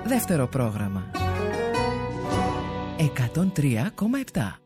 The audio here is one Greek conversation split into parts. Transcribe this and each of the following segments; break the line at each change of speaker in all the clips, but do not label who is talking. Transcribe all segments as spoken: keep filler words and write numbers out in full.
Δεύτερο πρόγραμμα εκατόν τρία κόμμα επτά.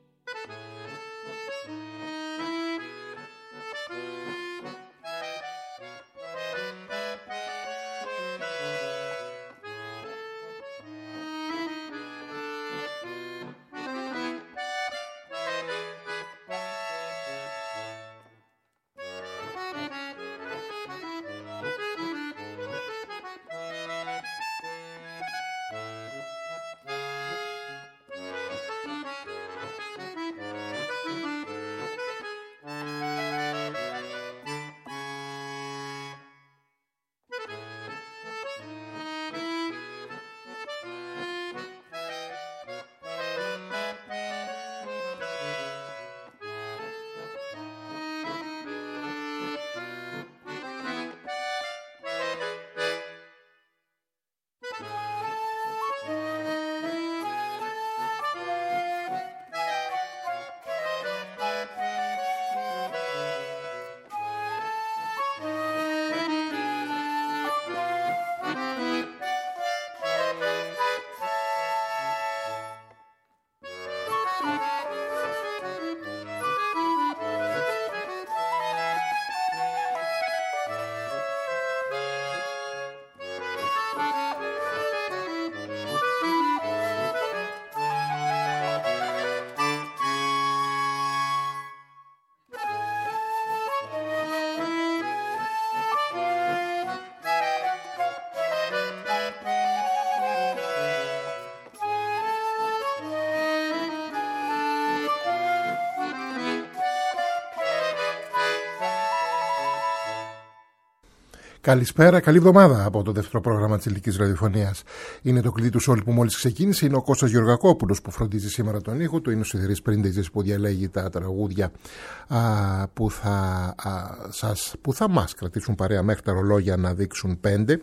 Καλησπέρα, καλή εβδομάδα από το δεύτερο πρόγραμμα της Ελληνικής Ραδιοφωνίας. Είναι το κλειδί του Σόλ που μόλις ξεκίνησε. Είναι ο Κώστας Γεωργακόπουλος που φροντίζει σήμερα τον ήχο του. Είναι ο Σιδηρής Πρίντεζης που διαλέγει τα τραγούδια α, που, θα, α, σας, που θα μας κρατήσουν παρέα μέχρι τα ρολόγια να δείξουν πέντε.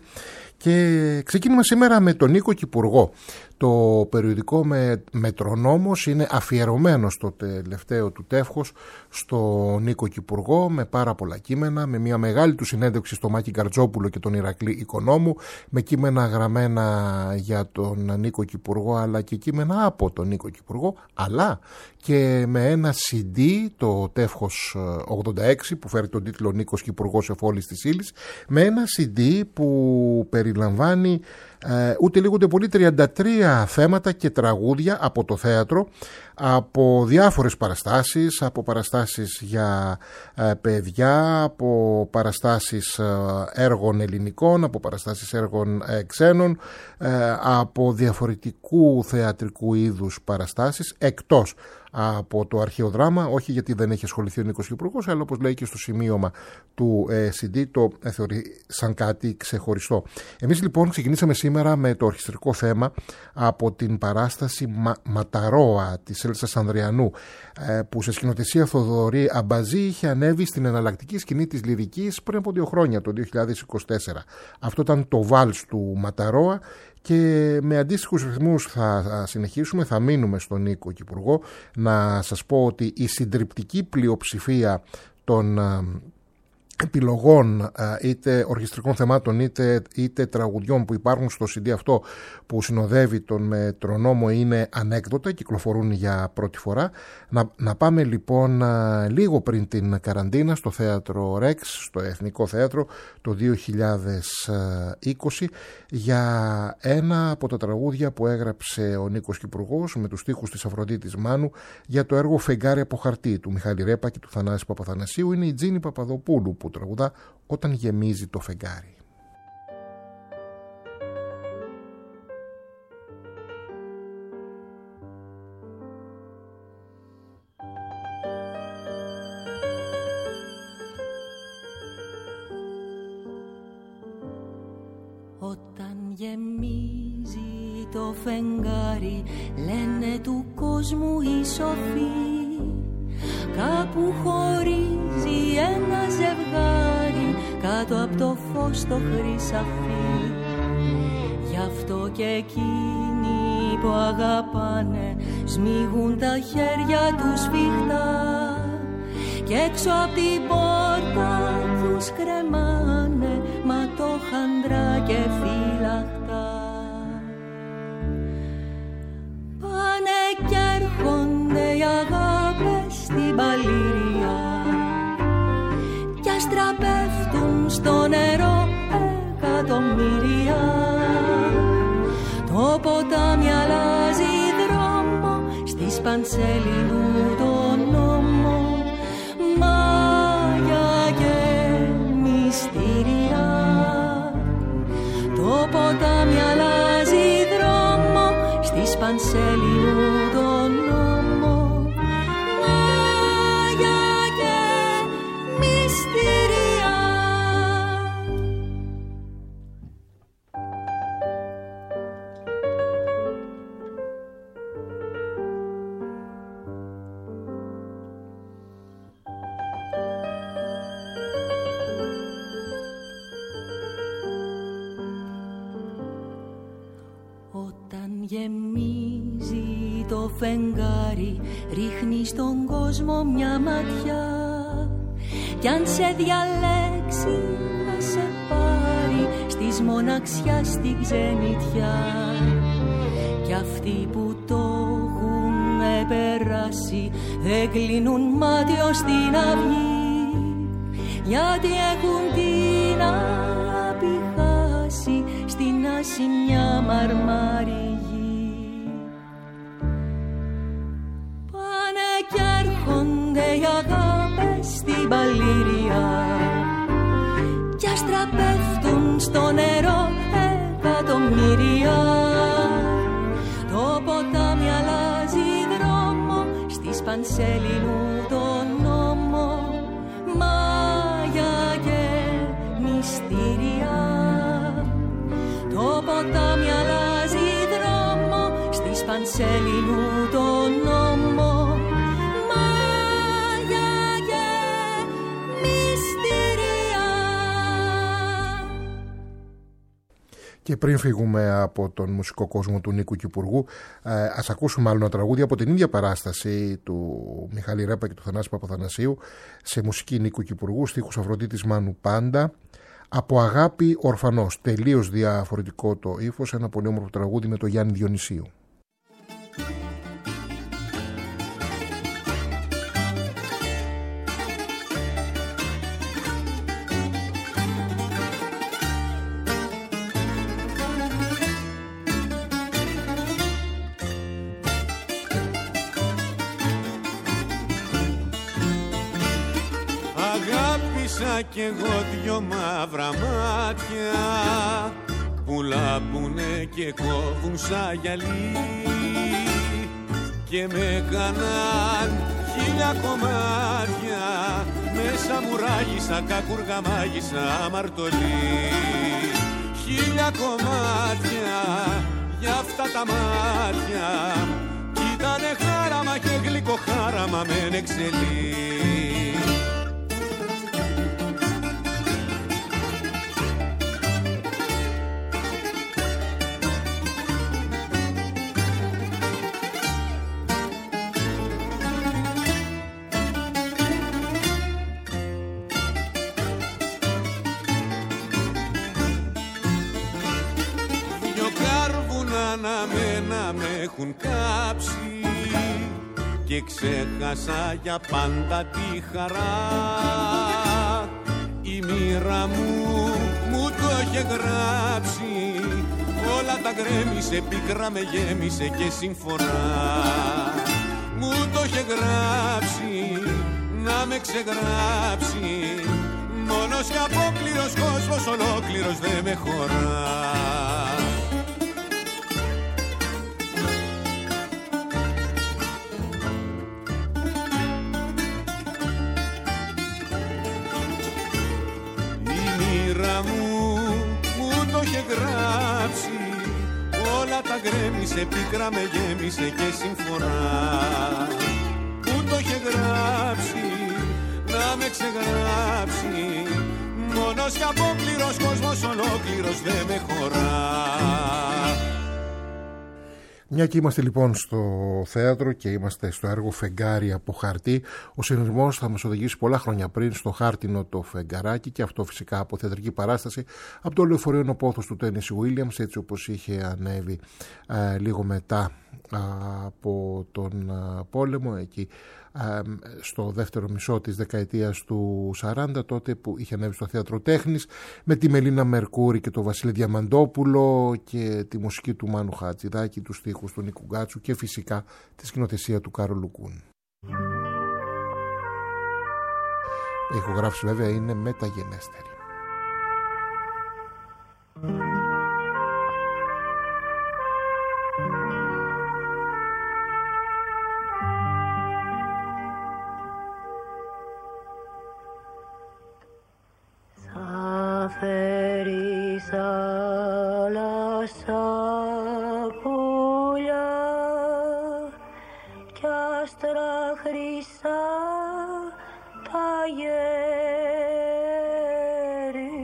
Και ξεκινούμε σήμερα με τον Νίκο Κυπουργό. Το περιοδικό με Μετρονόμος είναι αφιερωμένο στο τελευταίο του τεύχος στο Νίκο Κυπουργό, με πάρα πολλά κείμενα, με μια μεγάλη του συνέντευξη στο Μάκη Γκαρτζόπουλο και τον Ηρακλή Οικονόμου, με κείμενα γραμμένα για τον Νίκο Κυπουργό αλλά και κείμενα από τον Νίκο Κυπουργό, αλλά και με ένα σι ντι, το τεύχος ογδόντα έξι που φέρει τον τίτλο Νίκος Κυπουργός Εφόλης της Ύλης, με ένα σι ντι που περιλαμβάνει ε, ούτε λίγο ούτε πολύ τριάντα τρία θέματα και τραγούδια από το θέατρο, από διάφορες παραστάσεις, από παραστάσεις για ε, παιδιά, από παραστάσεις ε, έργων ελληνικών, από παραστάσεις έργων ε, ξένων, ε, από διαφορετικού θεατρικού είδους παραστάσεις, εκτός από το αρχαίο δράμα, όχι γιατί δεν έχει ασχοληθεί ο Νίκος Κυπουργός, αλλά όπως λέει και στο σημείωμα του ε, σι ντι, το ε, θεωρεί σαν κάτι ξεχωριστό. Εμείς λοιπόν ξεκινήσαμε σήμερα με το ορχιστρικό θέμα από την παράσταση Μα, Ματαρόα της Έλσας Ανδριανού, ε, που σε σκηνοθεσία Θοδωρή Αμπαζή είχε ανέβει στην εναλλακτική σκηνή της λυρικής πριν από δύο χρόνια, το δύο χιλιάδες είκοσι τέσσερα. Αυτό ήταν το βάλς του Ματαρόα. Και με αντίστοιχους ρυθμούς θα συνεχίσουμε, θα μείνουμε στον Νίκο Κυπουργό. Να σας πω ότι η συντριπτική πλειοψηφία των επιλογών είτε ορχιστρικών θεμάτων είτε, είτε τραγουδιών που υπάρχουν στο σι ντι αυτό που συνοδεύει τον Μετρονόμο είναι ανέκδοτα, κυκλοφορούν για πρώτη φορά. Να, να πάμε λοιπόν λίγο πριν την καραντίνα στο θέατρο Ρεξ, στο Εθνικό Θέατρο, το δύο χιλιάδες είκοσι, για ένα από τα τραγούδια που έγραψε ο Νίκος Κυπουργός με τους στίχους της Αφροδίτης Μάνου για το έργο Φεγγάρι από χαρτί του Μιχάλη Ρέπα και του Θανάση Παπαθανασίου. Είναι η Τζίνη Παπαδοπούλου που τραγουδά Όταν γεμίζει το φεγγάρι.
Όταν γεμίζει το φεγγάρι, λένε του κόσμου οι σοφοί, κάπου χωρίζει ένα ζευγάρι κάτω από το φως το χρυσαφί. Γι' αυτό και εκείνοι που αγαπάνε σμίγουν τα χέρια τους σφιχτά και έξω από την πόρτα τους κρεμάνε ματοχαντρά και φυλαχτά. Πανσέλινου τον νόμο, μάγια και μυστήρια. Το ποτάμι αλλάζει δρόμο στις Πανσέλινου τον νόμο, μάγια και μυστήρια. Γεμίζει το φεγγάρι, ρίχνει στον κόσμο μια ματιά, κι αν σε διαλέξει θα σε πάρει στις μοναξιάς στην ξενιτιά. Κι αυτοί που το έχουν περάσει δεν κλείνουν μάτι ως την αυγή, γιατί έχουν την αγάπη χάσει στην άση μια μαρμάρι. Οι αγάπες στην παλήρια κι άστρα πέφτουν στο νερό εκατομμύρια. Το ποτάμι αλλάζει δρόμο στις Πανσέλινου τον νόμο, μάγια και μυστήρια. Το ποτάμι αλλάζει δρόμο στις Πανσέλινου τον νόμο.
Και πριν φύγουμε από τον μουσικό κόσμο του Νίκου Κυπουργού, ας ακούσουμε άλλο ένα τραγούδι από την ίδια παράσταση του Μιχάλη Ρέπα και του Θανάση Παπαθανασίου, σε μουσική Νίκου Κυπουργού, στίχους Αφροδίτης Μάνου Πάντα. Από αγάπη ορφανός, τελείως διαφορετικό το ύφος, ένα πολύ όμορφο τραγούδι με το Γιάννη Διονυσίου.
Κι εγώ δυο μαύρα μάτια που λάμπουνε και κόβουν σαν γυαλί και με κάναν χίλια κομμάτια, μέσα μου ράγισα, κακούργα μάγισσα, αμαρτωλή. Χίλια κομμάτια για αυτά τα μάτια κι ήτανε χάραμα και γλυκό χάραμα με εξελί. Να με έχουν κάψει και ξέχασα για πάντα τη χαρά. Η μοίρα μου μου το είχε γράψει, όλα τα γκρέμισε, πίκρα με γέμισε και συμφωνά. Μου το είχε γράψει να με ξεγράψει, μόνος και απόκληρος κόσμος ολόκληρος δεν με χωρά. Γράψει, όλα τα γκρέμισε, πίκρα με γέμισε και συμφωνά. Που το είχε γράψει να με ξεγράψει, μόνος και απόκληρος κόσμος ολόκληρος δεν με χωρά.
Μια και είμαστε λοιπόν στο θέατρο και είμαστε στο έργο Φεγγάρι από χαρτί, ο συνειρμός θα μας οδηγήσει πολλά χρόνια πριν στο χάρτινο το φεγγαράκι, και αυτό φυσικά από θεατρική παράσταση από το λεωφορείο Νοπόθος του Τέννισι Γουίλιαμς, έτσι όπως είχε ανέβει ε, λίγο μετά α, από τον α, πόλεμο εκεί στο δεύτερο μισό της δεκαετίας του σαράντα, τότε που είχε ανέβει στο Θέατρο Τέχνης με τη Μελίνα Μερκούρη και τον Βασίλη Διαμαντόπουλο και τη μουσική του Μάνου Χατζηδάκη, τους στίχους του Νίκου Γκάτσου και φυσικά τη σκηνοθεσία του Κάρολου Κούν. Η ηχογράφηση βέβαια είναι μεταγενέστερη.
Θα φέρει θάλασσα πουλιά κι άστρα χρυσά τα γέρι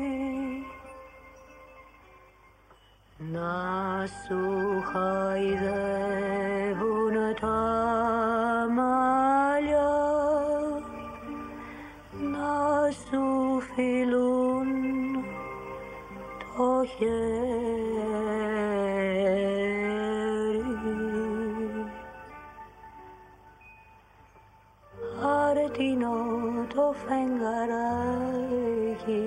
να σου χαϊδεύουν τα μαλλιά, να σου φιλούν το χέρι. Άρτινο το φεγγαράκι,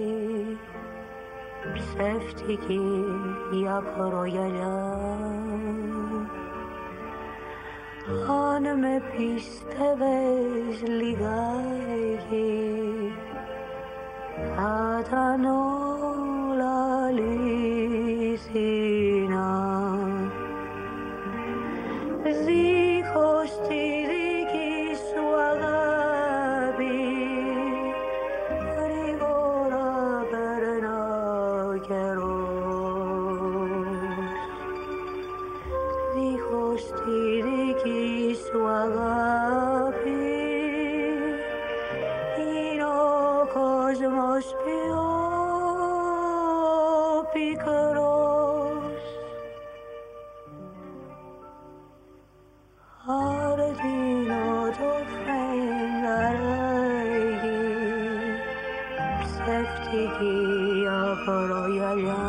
ψεύτικη η ακρογιαλιά. Αν με πίστευες λιγάκι, θα ήταν όλα αλήθινα. Δίχως τη δική σου αγάπη γρήγορα περνά ο καιρός. Δίχως τη δική σου αγάπη είναι ο κόσμος πιο πικρός. Άρτινο το φεγγαράκι, ψεύτικη ακρογιαλιά.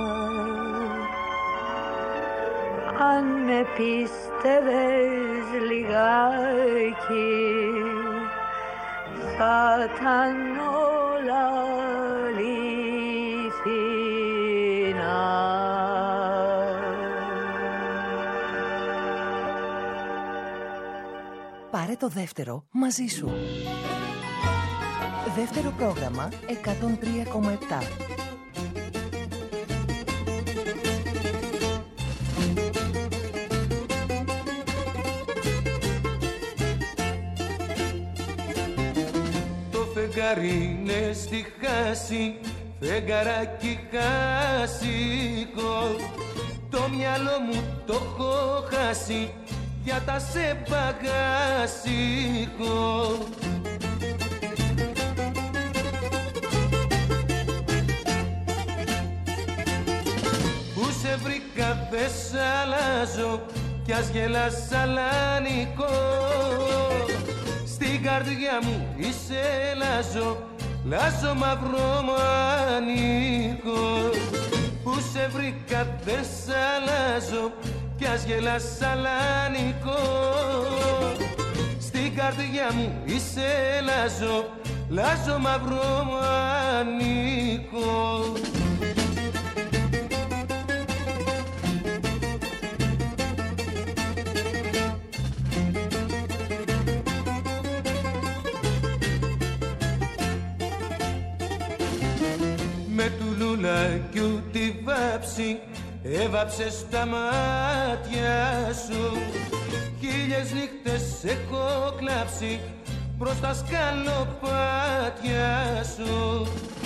Αν με πίστευες λιγάκι, θα ήταν όλα αλήθινα.
Πάρε το δεύτερο μαζί σου. Δεύτερο πρόγραμμα εκατόν τρία κόμμα επτά.
Το φεγγάρι είναι στη χάση, φεγγαράκι χάσικο. Το μυαλό μου το έχω χάσει για τα σε παγάσικο. Που σε βρήκα δε σ' αλλάζω κι ας γελάς αλάνικο. Στην καρδιά μου είσαι λάζω, λάζω μαύρο μανίκο. Που σε βρήκα δε σ' αλλάζω κι ας γελάς αλάνικο. Στην καρδιά μου είσαι λάζω, λάζω μαύρο μανίκο. Με του λουλάκιου τη βάψη έβαψες τα μάτια σου. Χίλιες νύχτες έχω κλάψει προς τα σκαλοπάτια σου.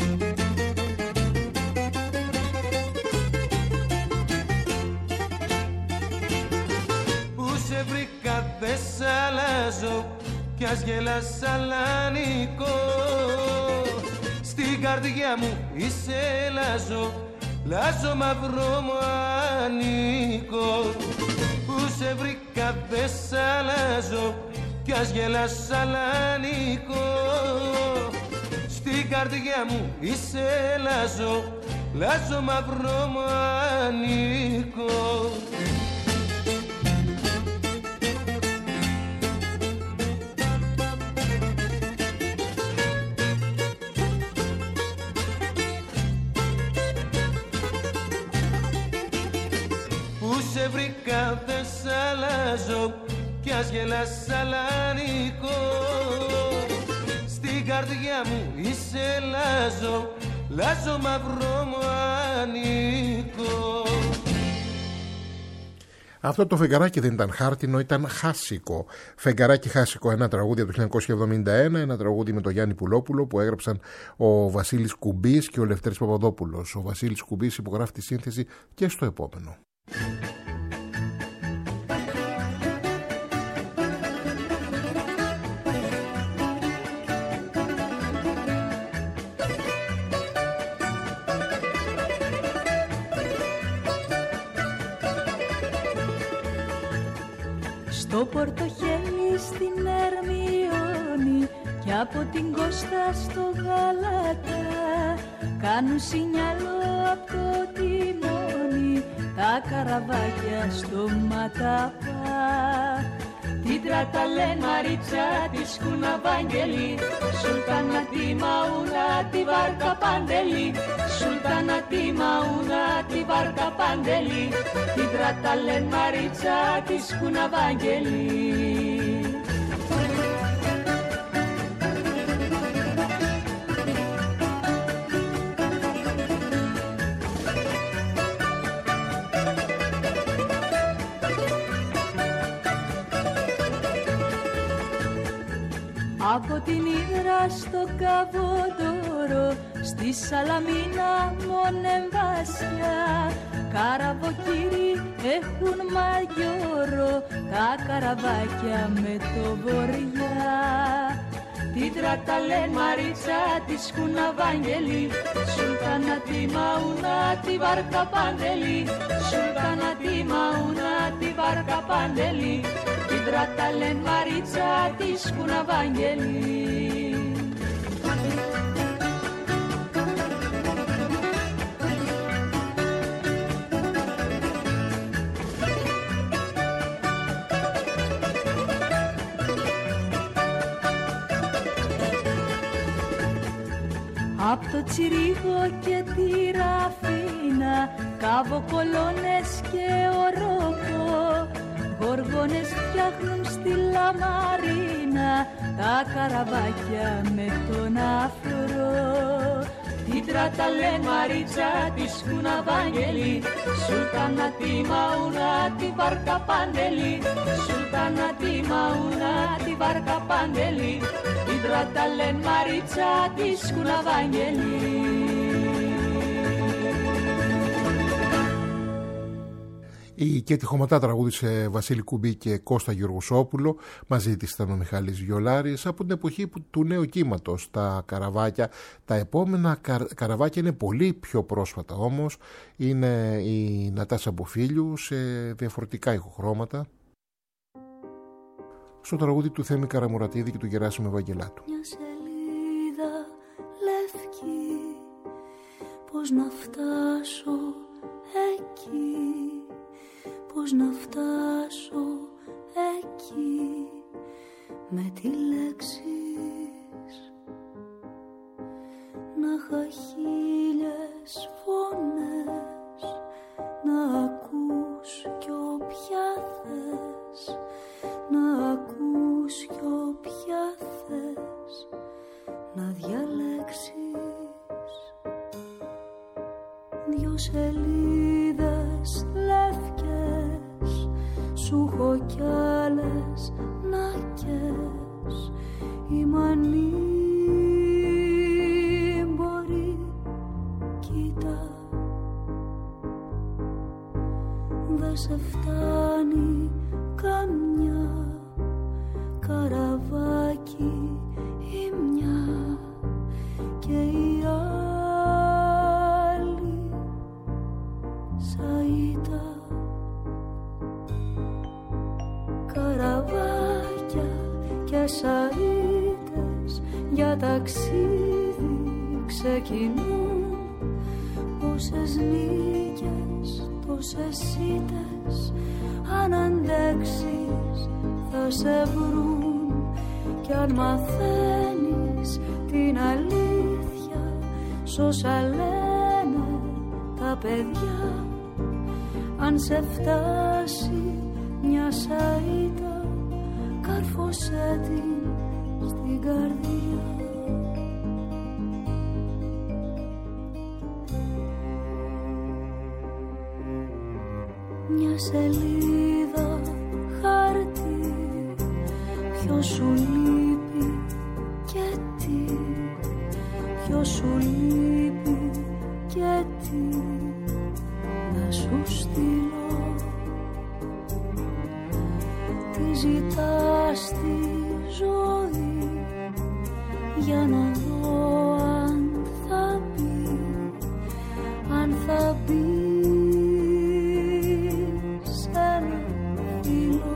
Που σε βρήκα δε σ' αλλάζω κι ας γελάς αλάνικο. Στην καρδιά μου είσαι λάζω, λάζω μαύρο μανίκο. Που σε βρήκα δε σ' αλλάζω κι ας γελάς αλάνικο. Στην καρδιά μου είσαι λάζω, λάζω μαύρο μανίκο. σε βρήκα δεν σ' αλλάζω κι ας γελάς σαλανικό. Στην καρδιά μου είσαι λάζω, λάζω μαύρο μου ανήκω.
Αυτό το φεγγαράκι δεν ήταν χάρτινο, ήταν χάσικο. Φεγγαράκι χάσικο, ένα τραγούδι από το χίλια εννιακόσια εβδομήντα ένα, ένα τραγούδι με τον Γιάννη Πουλόπουλο που έγραψαν ο Βασίλης Κουμπής και ο Λευτέρης Παπαδόπουλος. Ο Βασίλης Κουμπής υπογράφει τη σύνθεση και στο επόμενο.
Στο Πορτοχέλι στην Ερμιόνη κι από την Κώστα στο Γαλατά κάνουν σινιάλο από το τιμόνι τα καραβάκια στο Ματαπά. Την Τραταλέν Μαρίτσα τη Σκουναβάγγελη, Σουλτάνα τη Μαούνα τη Βάρκα Παντελή, Σουλτάνα τη Μαούνα τη Βάρκα Παντελή, την Τραταλέν Μαρίτσα τη Σκουναβάγγελη. Από την Ύδρα στο Καβοντόρο, στη Σαλαμίνα μονεμβάσια, καραβοκύρι έχουν μαγιόρο, τα καραβάκια με το βοριά. Την Τραταλέν Μαρίτσα τη Σκουναβάγγελη, Σουλτάνα τη Μαούνα τη Βάρκα Παντελή, Σουλτάνα τη Μαούνα τη Βάρκα Παντελή, την Τραταλέν Μαρίτσα τη Σκουναβάγγελη. Απ' το Τσιρίγο και τη Ραφίνα, καβοκολόνες και ορόκο, γοργόνες φτιάχνουν στη Λαμαρίνα τα καραβάκια με τον αφρό. Την Τραταλέν Μαρίτσα τη Σκουναβάγγελη, Σουλτάνα τη Μαούνα τη Βάρκα Παντελή, Σουλτάνα τη Μαούνα τη Βάρκα Παντελή, την Τραταλέν Μαρίτσα τη Σκουναβάγγελη.
Η Κέτη Χωματά τραγούδισε Βασίλη Κουμπή και Κώστα Γεωργοσόπουλο, μαζί της ήταν ο Μιχάλης Βιολάρης, από την εποχή του νέου κύματος, τα καραβάκια. Τα επόμενα καραβάκια είναι πολύ πιο πρόσφατα όμως, είναι η Νατάσα Μποφίλιου σε διαφορετικά ηχοχρώματα, στο τραγούδι του Θέμη Καραμουρατίδη και του Γεράσιμου Ευαγγελάτου.
Μια σελίδα λευκή, πώς να φτάσω εκεί, πώς να φτάσω εκεί, με τι λέξεις να είχα χίλιες φωνές, να ακούς κι όποια θες, να ακούς κι όποια θες, να διαλέξεις. Δυο σελίδες λευκές, σου έχω κι άλλες νακές, η μανή μπορεί, κοίτα, δε σε φτάνει καμιά, καραβάκι η μια και η άλλη σαΐτα. Καραβάκια και σαΐτες για ταξίδι ξεκινούν, πόσες νίκες, τόσες ήττες, αν αντέξεις θα σε βρουν. Κι αν μαθαίνεις την αλήθεια σ' όσα λένε τα παιδιά, αν σε φτάσει μια σαΐτα, κάρφωσέ την στην καρδιά. Μια σελίδα χάρτη, ποιος σου λείπει και τι, ποιος σου λείπει και τι, να σου στείλω. Τι ζητάς στη ζωή, για να δω αν θα μπει, αν θα μπει σε ένα φύλλο.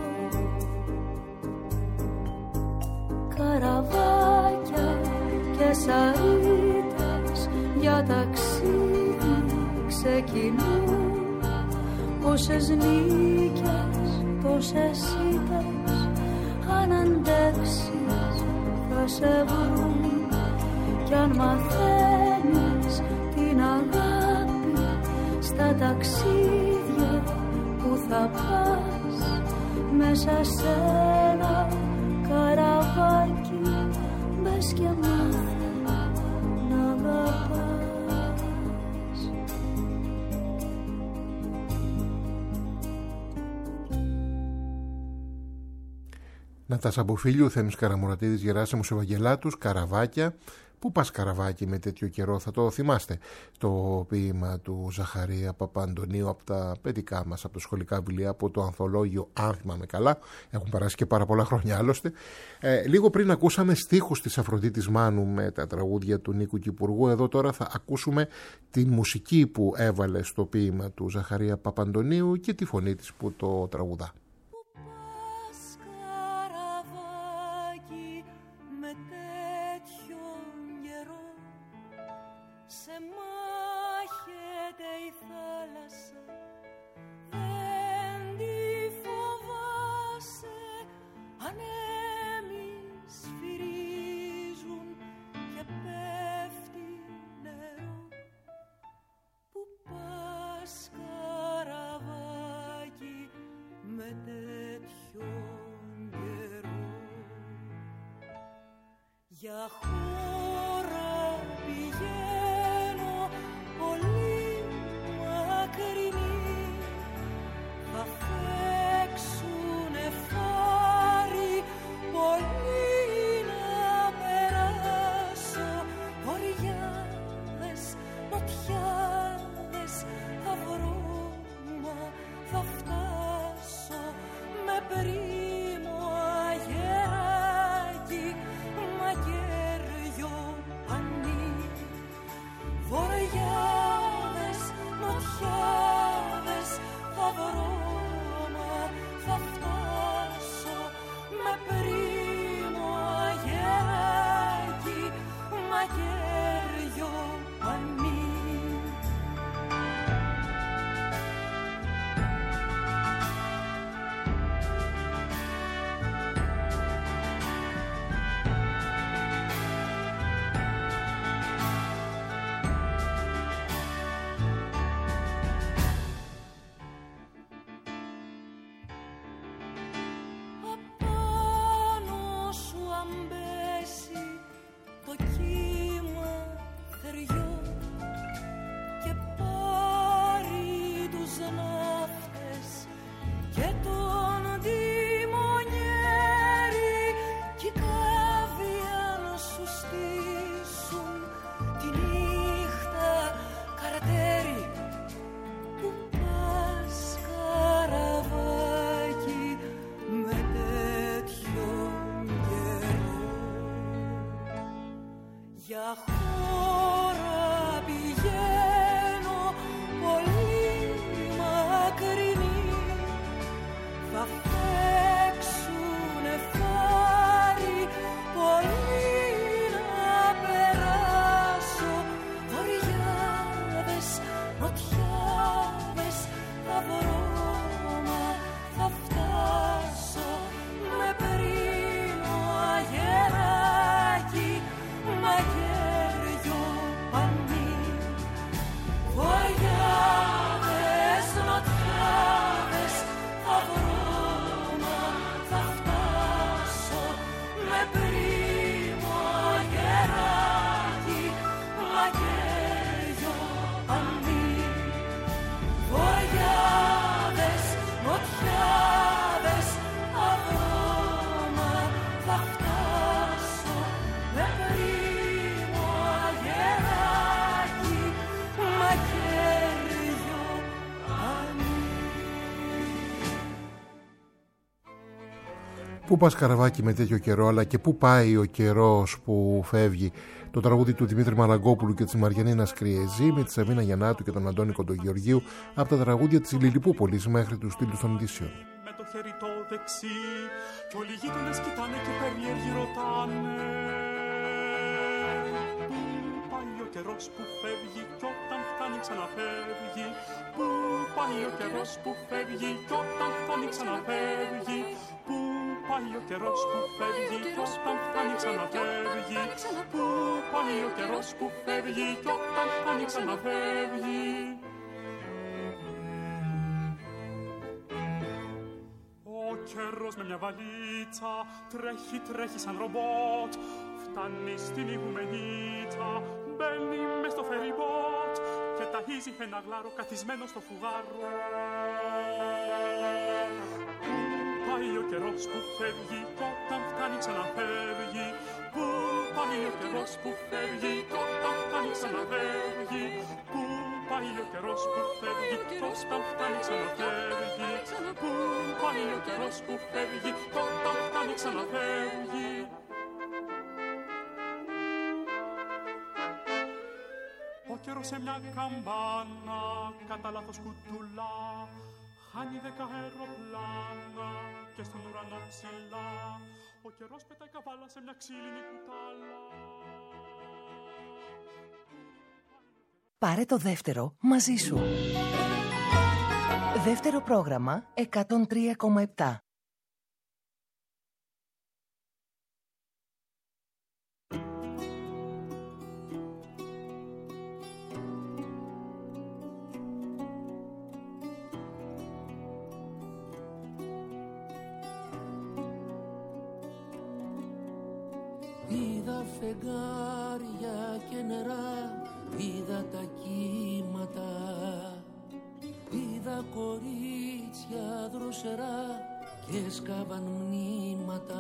Καραβάκια και σαΐτες για ταξίδι ξεκινούν. Πόσες νίκες, τόσες ήττες, αν αντέξεις θα σε βρουν. Κι αν μαθαίνεις την αγάπη στα ταξίδια που θα πας, μέσα σε ένα καραβάκι μπες και μάθε να αγαπάς.
Νατάσα Μποφίλιου, Θέμης Καραμουρατίδης, Γεράσιμος Ευαγγελάτους, Καραβάκια. Πού πας καραβάκι με τέτοιο καιρό, θα το θυμάστε. Το ποίημα του Ζαχαρία Παπαντονίου από τα παιδικά μας, από τα σχολικά βιβλία, από το ανθολόγιο, αν θυμάμαι καλά. Έχουν περάσει και πάρα πολλά χρόνια άλλωστε. Ε, λίγο πριν ακούσαμε στίχους της Αφροδίτης Μάνου με τα τραγούδια του Νίκου Κυπουργού. Εδώ τώρα θα ακούσουμε τη μουσική που έβαλε στο ποίημα του Ζαχαρία Παπαντονίου και τη φωνή της που το τραγουδά.
Για χώρα πηγαίνω πολύ μακρινή, θα φέξουνε φάρι πολύ να περάσω. Οριάδες, νοτιάδες θα βρω, μα θα φτάσω με πρίμο αγεράκι, μαγεριά.
Πού πας Καραβάκι με τέτοιο καιρό, αλλά και πού πάει ο καιρός που φεύγει. Το τραγούδι του Δημήτρη Μαραγκόπουλου και της Μαριανίνας Κριεζή με τη Σαβίνα Γιαννάτου και τον Αντώνη Κοντογεωργίου από τα τραγούδια της Λιλιπούπολης μέχρι τους στήλους των ειδήσεων.
Με το χέρι το δεξί κι όλοι οι γείτονες κοιτάνε και περίεργοι ρωτάνε. Πού πάει ο καιρός που φεύγει κι όταν φτάνει ξαναφεύγει. Πού πάει ο καιρός που φεύγει κι όταν φτάνει ξαναφεύγει. Πού πάει ο καιρός που φεύγει κι όταν φτάνει ξαναφεύγει. Πού πάει ο καιρός που φεύγει κι όταν φτάνει ξαναφεύγει. Ο καιρός με μια βαλίτσα τρέχει, τρέχει σαν ρομπότ. Φτάνει στην ηγουμενίτσα, μπαίνει μες στο φεριμπότ και ταΐζει ένα γλάρο καθισμένο στο φουγάρο. Πού πάει ο καιρός που φεύγει κι όταν φτάνει ξαναφεύγει. Πού πάει ο καιρός που φεύγει κι όταν φτάνει ξαναφεύγει. Πού πάει ο καιρός που φεύγει κι όταν φτάνει ξαναφεύγει. Πού πάει ο καιρός που φεύγει κι όταν φτάνει ξαναφεύγει. Ο καιρός σε μια καμπάνα κατά λάθος κουτουλά χάνει δέκα αεροπλάνα και στον ουρανό ψηλά. Ο καιρός πετάει καβάλα σε μια ξύλινη κουτάλα.
Πάρε το δεύτερο μαζί σου. Δεύτερο πρόγραμμα εκατόν τρία κόμμα επτά.
Είδα φεγγάρια και νερά, είδα τα κύματα, είδα κορίτσια δροσερά και σκάβαν μνήματα.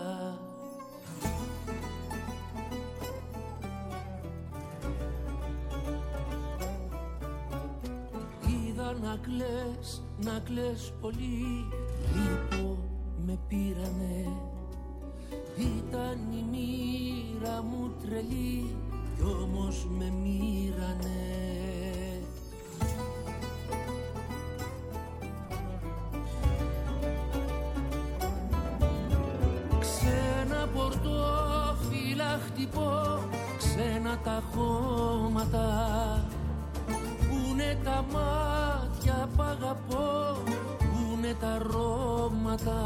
Είδα να κλαις, να κλαις πολύ, λείπω με πήρανε. Ήταν η μοίρα μου τρελή κι όμως με μοίρανε. Ξένα πορτόφυλλα χτυπώ, ξένα τα χώματα. Πούνε τα μάτια π' αγαπώ, πούνε τα αρώματα.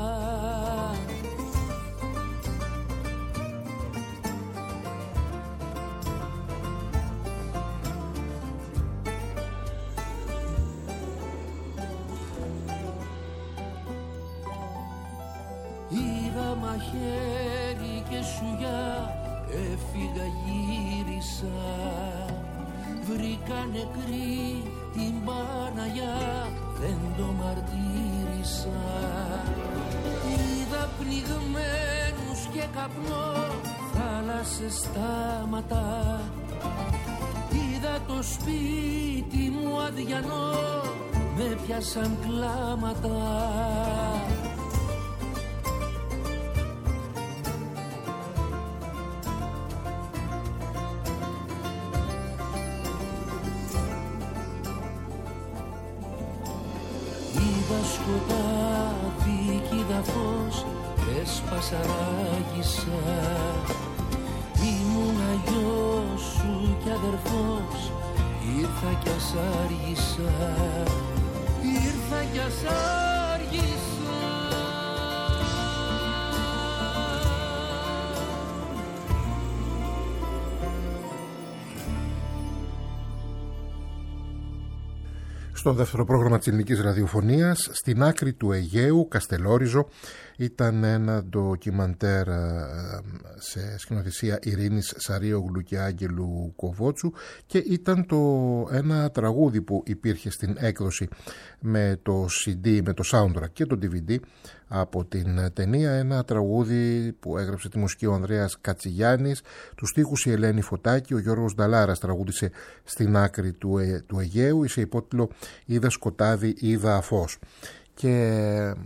Είδα μαχαίρι και σουγιά, έφυγα γύρισα. Βρήκα νεκρή την Παναγιά, δεν το μαρτύρησα. Είδα πνιγμένους και καπνό, θάλασσες στάματα. Είδα το σπίτι μου αδιανό, με πιάσαν κλάματα. Σκοτάδι κι είδα φως, έσπασαράγισα. Ήμουνα γιος σου κι αδερφός, ήρθα κι ας άργησα. Ήρθα κι ας άργησα.
Στο δεύτερο πρόγραμμα της ελληνικής ραδιοφωνίας, στην άκρη του Αιγαίου, Καστελόριζο, ήταν ένα ντοκιμαντέρ σε σκηνοθεσία Ειρήνης Σαρίογλου και Άγγελου Κοβότσου και ήταν το ένα τραγούδι που υπήρχε στην έκδοση με το σι ντι, με το soundtrack και το ντι βι ντι από την ταινία. Ένα τραγούδι που έγραψε τη μουσική ο Ανδρέας Κατσιγιάννης, τους στίχους η Ελένη Φωτάκη, ο Γιώργος Νταλάρας τραγούδισε στην άκρη του, ε, του Αιγαίου, σε υπότιτλο «Είδα σκοτάδι, είδα φως». Και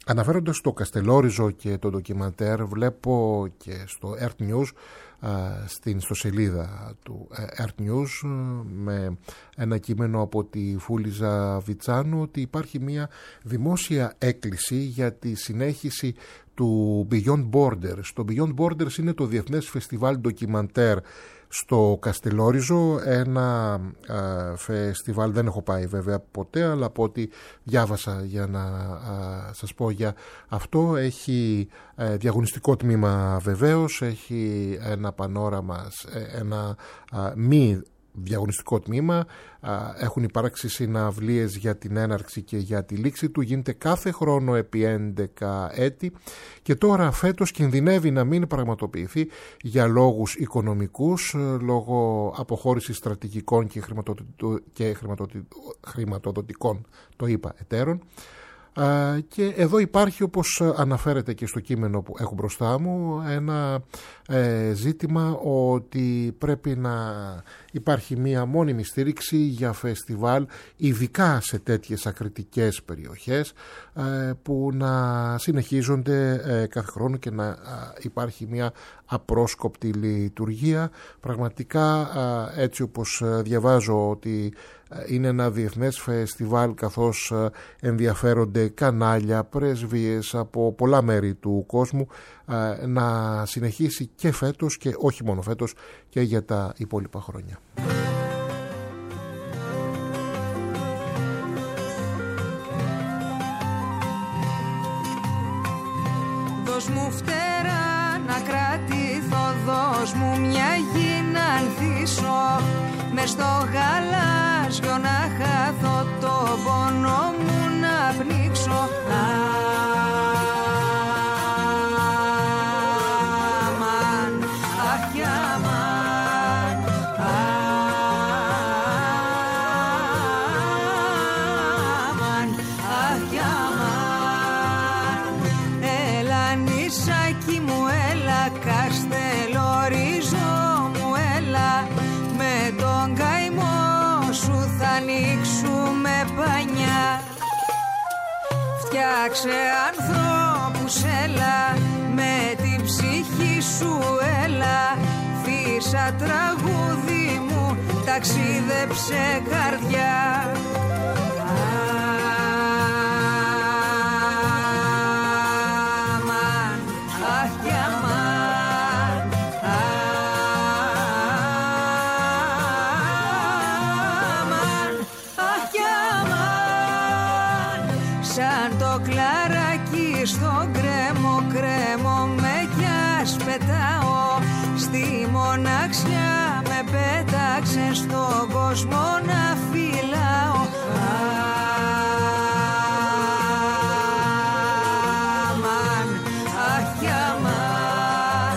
Αναφέροντας το Καστελόριζο και το ντοκιμαντέρ, βλέπω και στο Earth News, στην ιστοσελίδα του Earth News, με ένα κείμενο από τη Φούλιζα Βιτσάνου, ότι υπάρχει μια δημόσια έκκληση για τη συνέχιση του Beyond Borders. Το Beyond Borders είναι το Διεθνές Φεστιβάλ Ντοκιμαντέρ στο Καστελόριζο, ένα α, φεστιβάλ, δεν έχω πάει βέβαια ποτέ, αλλά από ό,τι διάβασα για να α, σας πω για αυτό, έχει α, διαγωνιστικό τμήμα βεβαίως, έχει ένα πανόραμα, ένα α, μη διαγωνιστικό τμήμα, έχουν υπάρξει συναυλίες για την έναρξη και για τη λήξη του, γίνεται κάθε χρόνο επί έντεκα έτη και τώρα φέτος κινδυνεύει να μην πραγματοποιηθεί για λόγους οικονομικούς, λόγω αποχώρησης στρατηγικών και, και χρηματοδοτικών, το είπα, εταίρων. Και εδώ υπάρχει, όπως αναφέρεται και στο κείμενο που έχω μπροστά μου, ένα ε, ζήτημα ότι πρέπει να υπάρχει μία μόνιμη στήριξη για φεστιβάλ, ειδικά σε τέτοιες ακριτικές περιοχές, ε, που να συνεχίζονται ε, κάθε χρόνο και να ε, υπάρχει μία απρόσκοπτη λειτουργία. Πραγματικά ε, έτσι όπως διαβάζω ότι είναι ένα διεθνές φεστιβάλ, καθώς ενδιαφέρονται κανάλια, πρεσβείες από πολλά μέρη του κόσμου, να συνεχίσει και φέτος και όχι μόνο φέτος και για τα υπόλοιπα χρόνια.
Δώσ' μου φτερά να κρατήθω, δώσ' μου μια γη να ανθίσω, μες στο γαλάζιο να χάθω, το πόνο μου να πνίξω. Αμάν, αχ κι αμάν, αμάν, αχ κι αμάν. Έλα νησάκι μου, έλα Καστελόριζο μου, έλα, με τον καημό σου θα ανοίξουμε πανιά. Φτιάξε ανθρώπους, έλα, με την ψυχή σου, έλα, φύσα τραγούδι μου, ταξίδεψε καρδιά. Αμάν, αχ κι αμάν, αμάν, αχ κι αμάν. Σαν το κλαράκι στον κρέμο, κρέμο με κι ας πετάω, στη μοναξιά με πέταξε στον κόσμο να φυλάω. Αμάν, αχ κι αμάν,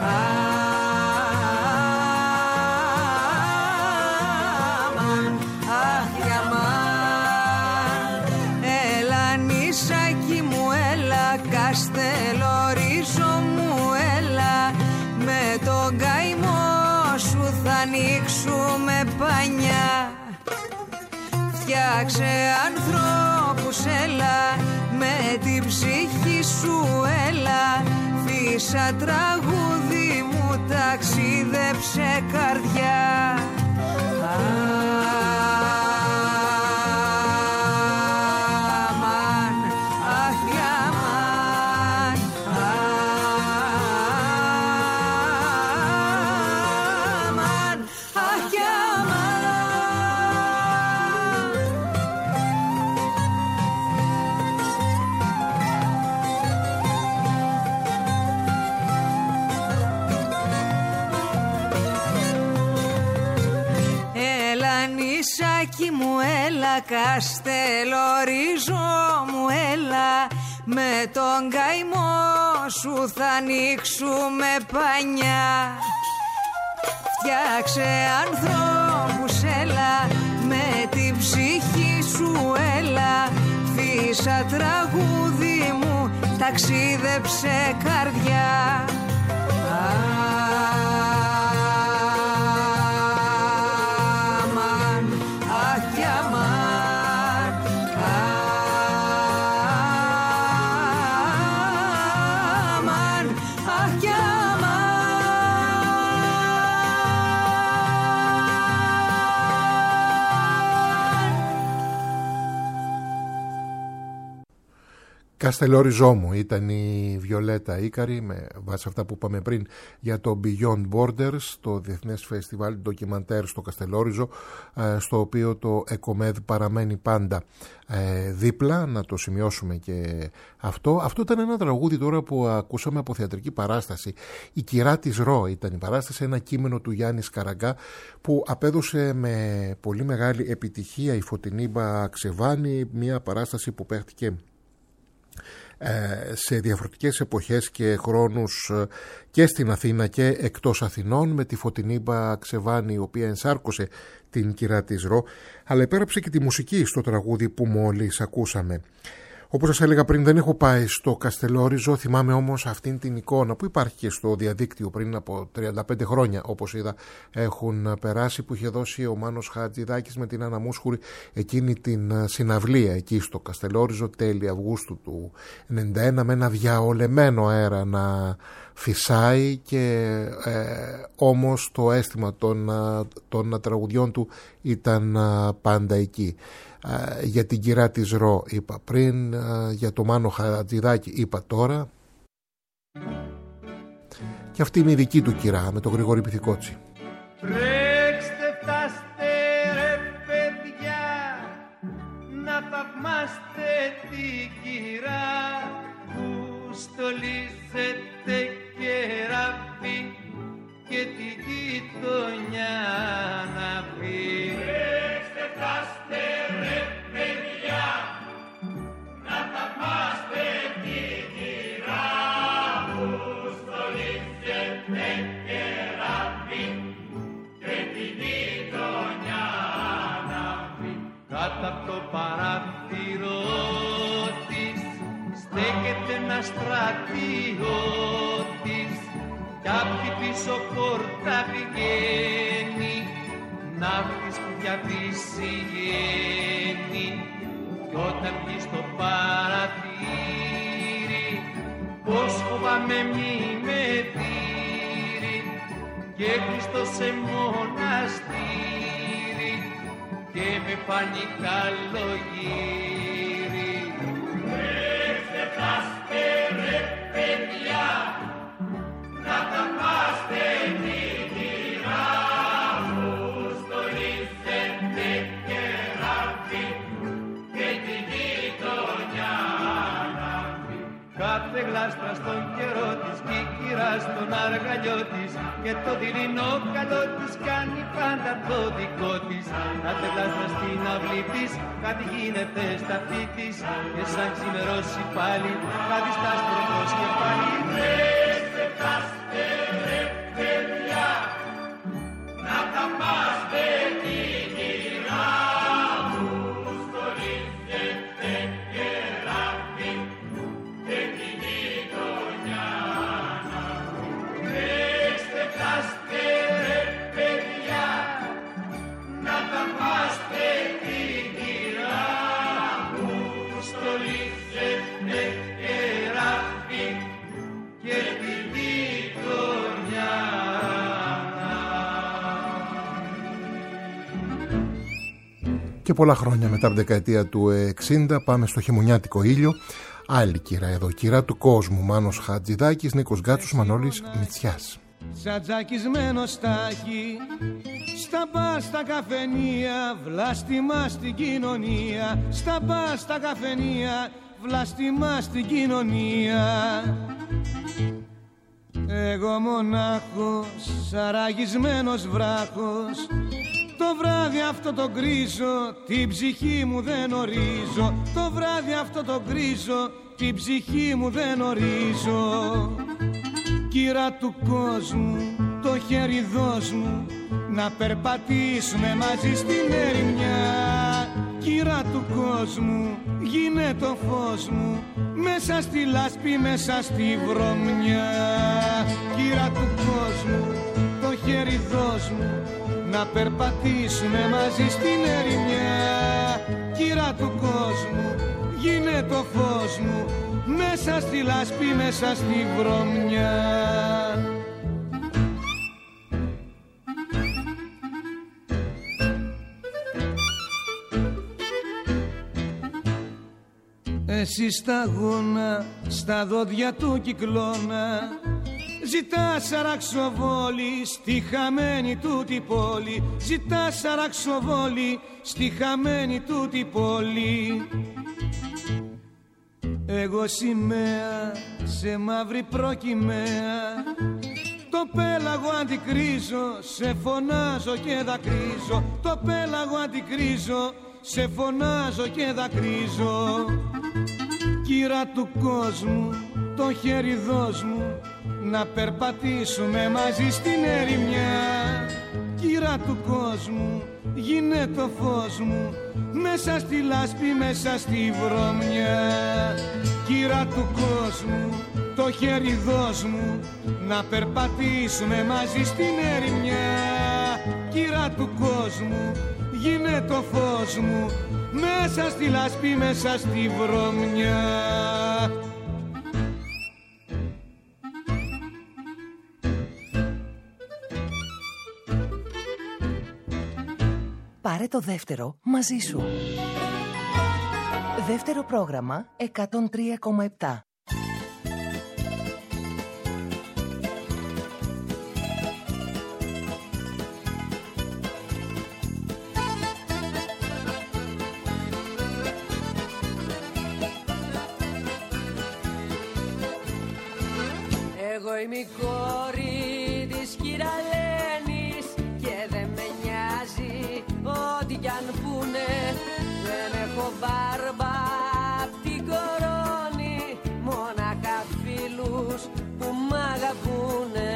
αμάν, αχ κι αμάν. Έλα νησάκι μου, έλα Καστελόριζο μου, έλα, με τον καημό σου θα ανοίξουμε πανιά. Φτιάξε ανθρώπους, έλα, με την ψυχή σου, έλα, φύσα τραγούδι μου, ταξίδεψε καρδιά. Αμάν, αχ κι αμάν, αμάν, αχ κι αμάν. Έλα νησάκι μου, έλα Καστελόριζο μου, έλα, με τον καημό σου θα ανοίξουμε πανιά. Φτιάξε ανθρώπους, έλα, με την ψυχή σου, έλα, φύσα τραγούδι μου, ταξίδεψε καρδιά. Αμάν, αχ κι αμάν, αμάν,
Καστελόριζό μου ήταν η Βιολέτα Ίκαρη, με βάση αυτά που είπαμε πριν για το Beyond Borders, το Διεθνές Φεστιβάλ Ντοκιμαντέρ στο Καστελόριζο, στο οποίο το ΕΚΟΜΕΔ παραμένει πάντα δίπλα, να το σημειώσουμε και αυτό. Αυτό ήταν ένα τραγούδι τώρα που ακούσαμε από θεατρική παράσταση. Η Κυρά της Ρο ήταν η παράσταση, ένα κείμενο του Γιάννη Σκαραγκά που απέδωσε με πολύ μεγάλη επιτυχία η Φωτεινή Μπαξεβάνη, μια παράσταση που παίχτηκε σε διαφορετικές εποχές και χρόνους και στην Αθήνα και εκτός Αθηνών, με τη Φωτεινή Μπαξεβάνη, η οποία ενσάρκωσε την Κυρά της Ρο, αλλά υπέραψε και τη μουσική στο τραγούδι που μόλις ακούσαμε. Όπως σας έλεγα πριν, δεν έχω πάει στο Καστελόριζο, θυμάμαι όμως αυτήν την εικόνα που υπάρχει και στο διαδίκτυο πριν από τριάντα πέντε χρόνια, όπως είδα έχουν περάσει, που είχε δώσει ο Μάνος Χατζηδάκης με την Άννα Μούσχουρη εκείνη την συναυλία εκεί στο Καστελόριζο τέλη Αυγούστου του ενενήντα ένα, με ένα διαολεμένο αέρα να φυσάει και ε, όμως το αίσθημα των, των τραγουδιών του ήταν πάντα εκεί. Uh, για την Κυρά της Ρο είπα πριν, uh, για το Μάνο Χατζηδάκη είπα τώρα, και αυτή είναι η δική του Κυρά με τον Γρηγόρη Πυθικότσι.
Τρέξτε, φτάστε ρε παιδιά, να θαυμάστε την Κυρά που στολίζεται κεράφι και τη γειτονιά να πει. Τρέξτε, φτάστε ρε παιδιά, να θαυμάστε την Κυρά που στολίζεται κεράφι και τη γειτονιά να πει. Κάτω από το παράθυρο της στέκεται ένα στρατιώτης κι απ' την πίσω πόρτα πηγαίνει ναύτης που για βγαίνει. Κι όταν βγει στο παραθύρι πως φοβάμαι μη με δείρει και κλειστό σε μοναστήρι και με φάνει καλογύρι. Ρίξτε φτάστε ρε παιδιά, να τα πάστε την Κυρά που στολίζεται κεράφι και τη γειτονιά να πει. Κάθε γλάστρα στον καιρό της και η Κυρά στον αργαλιό της και το δειλινό καλό της κάνει πάντα το δικό της. Κάθε γλάστρα στην αυλή της κάτι γίνεται στα αυτή της και σαν ξημερώσει πάλι κάτι στα στροφός και πάλι. Βρέστε φτάστε ρε παιδιά, να τα πάστε την Κυρά που στολίζεται κεράφι και τη γειτονιά να πει. Βρέστε φτάστε ρε παιδιά, να τα πάστε την Κυρά που στολίζεται κεράφι και τη γειτονιά.
Και πολλά χρόνια μετά από την δεκαετία του εξήντα πάμε στο χειμωνιάτικο ήλιο. Άλλη Κυρά εδώ, Κυρά του κόσμου, Μάνος Χατζηδάκης, Νίκος Γκάτσος, Μανώλης Μητσιάς.
Σαν τζακισμένο στάχι στα μπαρ, στα καφενεία, βλάστημα στην κοινωνία. Στα μπαρ, στα καφενεία, βλάστημα στην κοινωνία. Εγώ μονάχος, σαραγισμένος βράχος, το βράδυ αυτό το γκρίζο, την ψυχή μου δεν ορίζω. Το βράδυ αυτό το γκρίζο, την ψυχή μου δεν ορίζω. Κυρά του κόσμου, το χέρι δώσ' μου, να περπατήσουμε μαζί στην ερημιά. Κυρά του κόσμου, γίνε το φως μου, μέσα στη λάσπη, μέσα στη βρωμιά. Κυρά του κόσμου, το χέρι δώσ' μου, να περπατήσουμε μαζί στην ερημιά. Κυρά του κόσμου, γίνε το φως μου, μέσα στη λάσπη, μέσα στη βρωμιά. εσύ σταγόνα στα δόντια του κυκλώνα. Ζητά σαραξοβόλη στη χαμένη τούτη πόλη. Ζητά σαραξοβόλη στη χαμένη τούτη πόλη. Εγώ σημαία σε μαύρη προκυμαία, το πέλαγο αντικρίζω, σε φωνάζω και δακρύζω. Το πέλαγο αντικρίζω, σε φωνάζω και δακρύζω. Κύρα του κόσμου, το χέρι δώσ' μου, να περπατήσουμε μαζί στην ερημιά. Κύρα του κόσμου, γίνε το φως μου, μέσα στη λάσπη, μέσα στη βρωμιά. Κύρα του κόσμου, το χέρι δώσ' μου, να περπατήσουμε μαζί στην ερημιά. Κύρα του κόσμου, γίνε το φως μου, μέσα στη λάσπη, μέσα στη βρωμιά.
Πάρε το δεύτερο μαζί σου. Δεύτερο πρόγραμμα εκατόν τρία κόμμα επτά.
Εγώ είμαι η κόρη της κυραλένης και δεν με νοιάζει ό,τι κι αν πούνε. Δεν έχω μπάρμπα απ' την κορώνη, μόναχα φίλους που μ' αγαπούνε.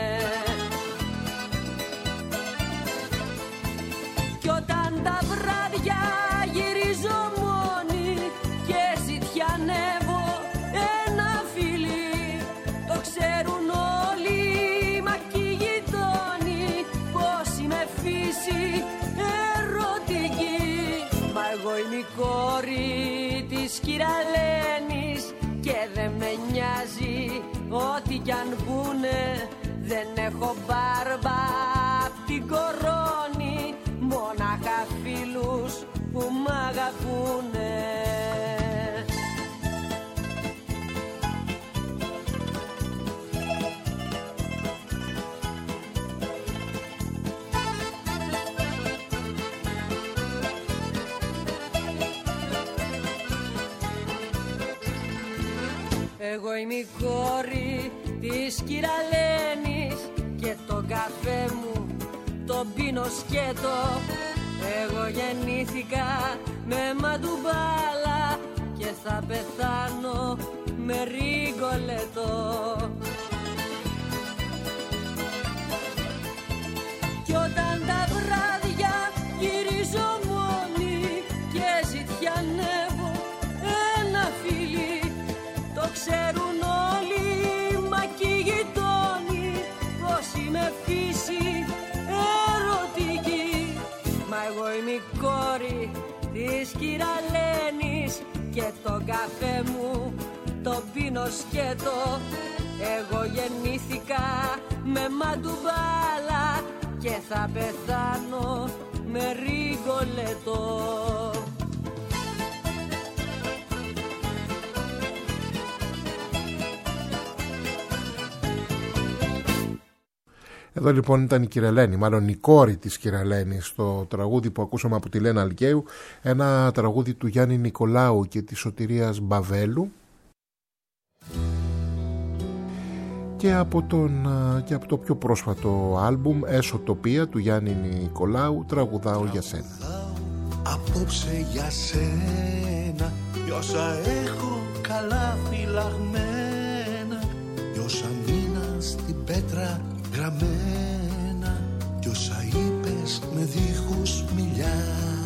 Κι όταν τα βράδια γυρίζω μόνη και ζητιανεύω ένα φιλί, το ξέρουν όλοι μα κι οι γειτόνοι πως είμαι φύση ερωτική. Μα εγώ είμαι η κόρη της κυραλένης και δεν με νοιάζει ό,τι κι αν πούνε. Δεν έχω μπάρμπα απ' την κορώνη, μόναχα φίλους που μ' αγαπούνε. Εγώ είμαι η κόρη της κυραλένης και το καφέ μου το πίνω σκέτο. Εγώ γεννήθηκα με μαντουμπάλα και θα πεθάνω με ριγκολέτο. Κι όταν τα βράδια γυρίζω μόνη και ζητιανεύω ένα φιλί, το ξέρουν όλοι μα κι οι γειτόνοι πως είμαι φύση ερωτική. Μα εγώ είμαι η κόρη της κυραλένης και το καφέ μου το πίνω σκέτο. Εγώ γεννήθηκα με μαντουμπάλα και θα πεθάνω με ριγκολέτο.
Εδώ λοιπόν ήταν η Κυραλένη, μάλλον η κόρη της Κυραλένης, στο τραγούδι που ακούσαμε από τη Λένα Αλκαίου, ένα τραγούδι του Γιάννη Νικολάου και της Σωτηρίας Μπαβέλου, και από, τον, και από το πιο πρόσφατο άλμπουμ Εσωτοπία του Γιάννη Νικολάου, Τραγουδάω για σένα.
Απόψε για σένα, κι όσα έχω καλά φυλαγμένα, κι όσα μείναν στην πέτρα γραμμένα, κι όσα είπες με δίχως μιλιά.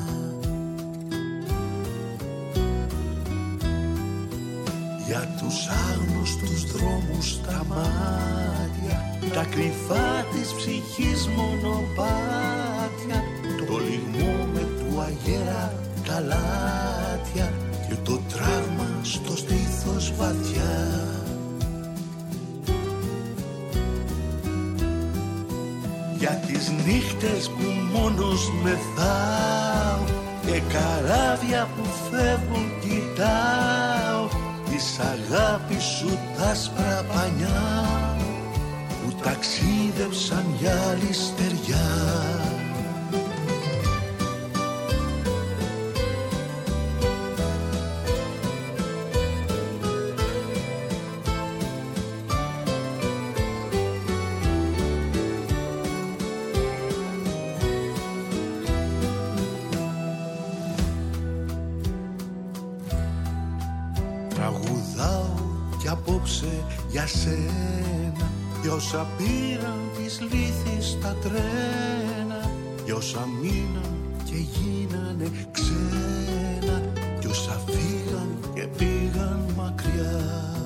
Για τους άγνωστους δρόμους τα μάτια, τα κρυφά της ψυχής μονοπάτια, το λιγμό με του αγέρα τα λάτια και το τραύμα στο στήθος βαθιά. Για τις νύχτες που μόνος μεθάω και καράβια που φεύγουν κοιτάω, της αγάπης σου τα άσπρα πανιά που ταξίδεψαν για άλλη στεριά. Για σένα, για όσα πήραν τις λύθεις στα τρένα, για όσα μείναν και γίνανε ξένα, κι όσα φύγαν και πήγαν μακριά.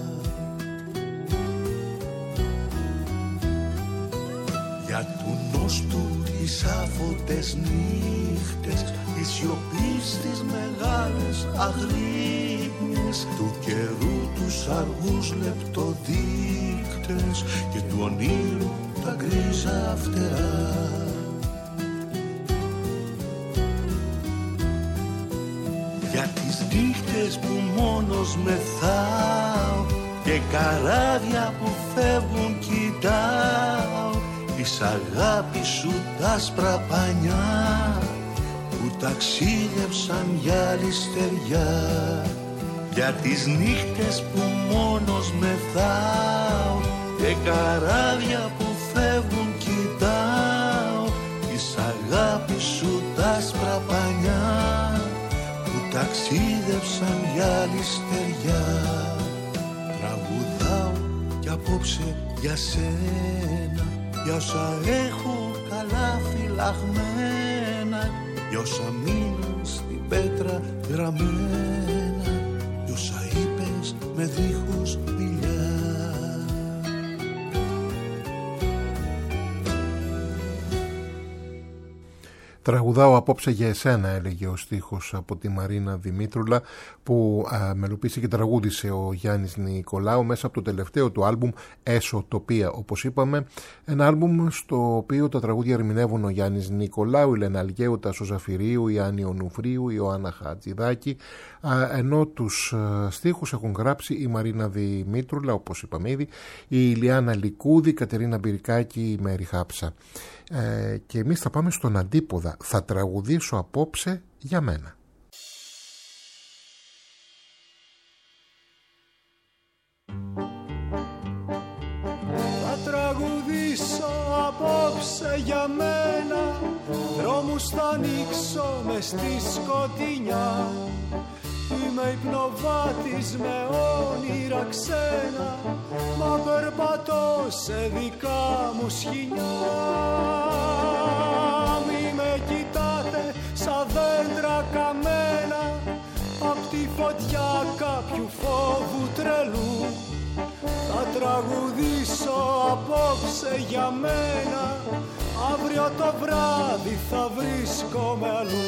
Για του νόστου τις άφωτες νύχτες, τις σιωπής τις μεγάλες αγρύπνιες, του καιρού τους αργούς λεπτοδείκτες και του ονείρου τα γκρίζα φτερά. Για τις νύχτες που μόνος μεθάω και καράβια που φεύγουν κοιτάω, της αγάπης σου τα άσπρα πανιά που ταξίδευσαν για άλλη στεριά. Για τις νύχτες που μόνος μεθάω και καράβια που φεύγουν κοιτάω, της αγάπης σου τα άσπρα πανιά που ταξίδευσαν για άλλη στεριά. Τραγουδάω κι απόψε για σένα, για όσα έχω καλά φυλαγμένα, για όσα μείναν στην πέτρα γραμμένα, κι όσα είπες με δίχως μιλιά.
Τραγουδάω απόψε για εσένα, έλεγε ο στίχος από τη Μαρίνα Δημήτρουλα, που α, μελοποίησε και τραγούδισε ο Γιάννης Νικολάου μέσα από το τελευταίο του άλμπουμ Εσωτοπία, όπως είπαμε, ένα άλμπουμ στο οποίο τα τραγούδια ερμηνεύουν ο Γιάννης Νικολάου, η Λένα Αλγαίου, Τάσο Ζαφυρίου, η Άννη Ονουφρίου, η Ιωάννα Χατζηδάκη, α, ενώ τους α, στίχους έχουν γράψει η Μαρίνα Δημήτρουλα, όπως είπαμε ήδη, η Ηλιάνα Λικούδη, η Κατερίνα Μπυρικάκη, η Μέρη Χάψα. Ε, και εμείς θα πάμε στον αντίποδα. Θα τραγουδήσω απόψε για μένα.
Θα τραγουδήσω απόψε για μένα, δρόμους θα ανοίξω μες στη σκοτεινιά. Είμαι υπνοβάτης με όνειρα ξένα, μα περπατώ σε δικά μου σχοινιά. Μη με κοιτάτε σαν δέντρα καμένα, απ' τη φωτιά κάποιου φόβου τρελού. Θα τραγουδήσω απόψε για μένα, αύριο το βράδυ θα βρίσκομαι αλλού.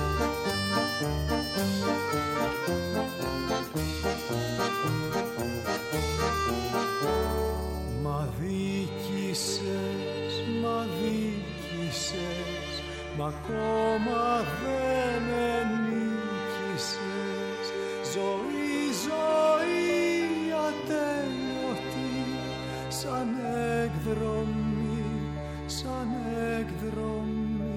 Μα δίκησες, μα δίκησες, μα ακόμα δεν ενίκησες. Ζωή, ζωή ατέλειωτη, σαν εκδρομή, σαν εκδρομή.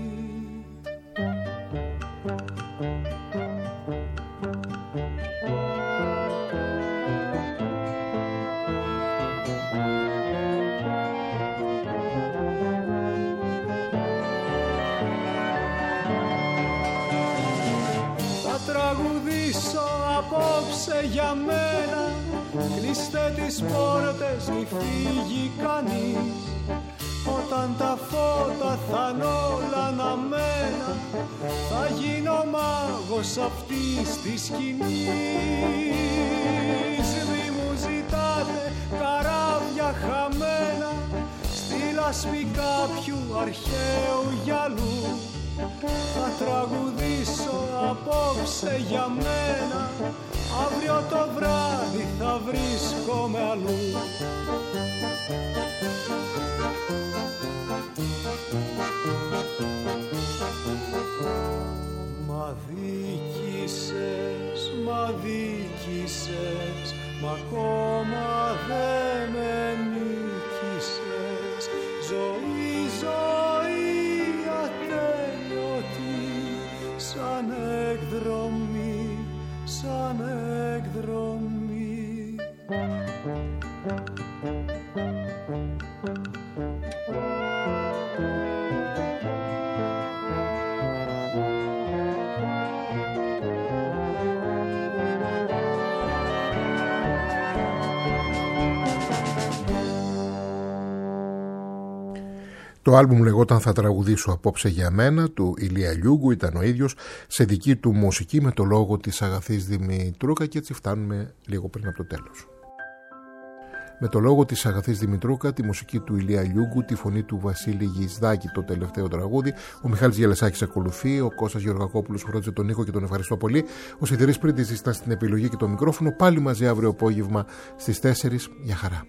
Τραγουδήσω απόψε για μένα, κλείστε τις πόρτες μη φύγει κανείς. Όταν τα φώτα θα είναι όλα αναμένα, θα γίνω μάγος αυτής της σκηνής. Μη μου ζητάτε καράβια χαμένα, στη λάσπη κάποιου αρχαίου γυαλού. Θα τραγουδήσω απόψε για μένα, αύριο το βράδυ θα βρίσκομαι αλλού. Μα δίκησες, μα δίκησες, Μ' ακόμα δε με νίκησες. Ζωή, ζωή ατέλειωτη, σαν εκδρομή, σαν εκδρομή.
Το άλμπουμ λεγόταν «Θα τραγουδήσω απόψε για μένα» του Ηλία Λιούγκου, ήταν ο ίδιος σε δική του μουσική με το λόγο της Αγαθής Δημητρούκα, και έτσι φτάνουμε λίγο πριν από το τέλος. Με το λόγο της Αγαθής Δημητρούκα, τη μουσική του Ηλία Λιούγκου, τη φωνή του Βασίλη Γισδάκη, το τελευταίο τραγούδι. Ο Μιχάλης Γελασάκης ακολουθεί, ο Κώστας Γεωργακόπουλος φρόντιζε τον ήχο και τον ευχαριστώ πολύ. Ο Σιδηρής Πρίντιζης ήταν στην επιλογή και το μικρόφωνο. Πάλι μαζί αύριο απόγευμα στις τέσσερις. Γεια χαρά.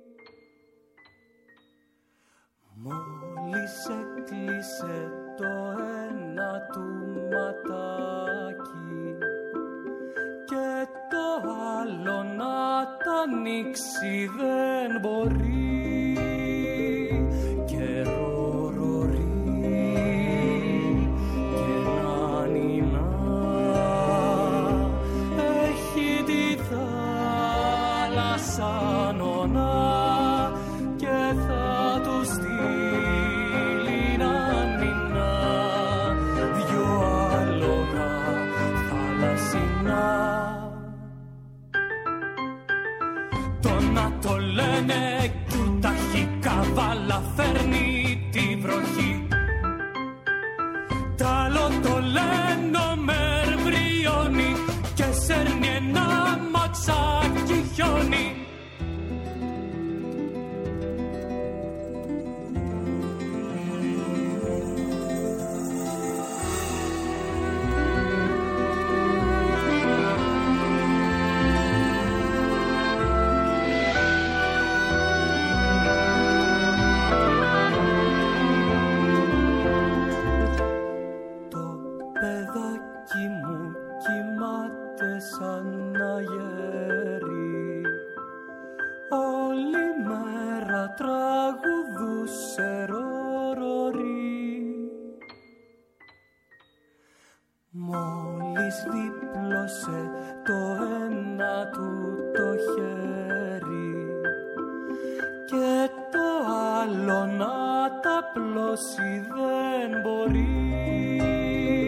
Μόλις έκλεισε το ένα του ματάκι και το άλλο να τ' ανοίξει δεν μπορεί, και ρορορί και νανινά έχει τη θάλασσα νονά και θα του στείλει νανινά δυο άλογα θαλασσινά. Το να το λένε του ταχυκαβάλα φέρνει τη βροχή, τ' άλλο το λένε ο μερβριώνει και σέρνει ένα ματσάκι χιόνι. Τραγουδούσε ρορορί. Μόλις δίπλωσε το ένα του το χέρι και το άλλο να τα πλώσει δεν μπορεί.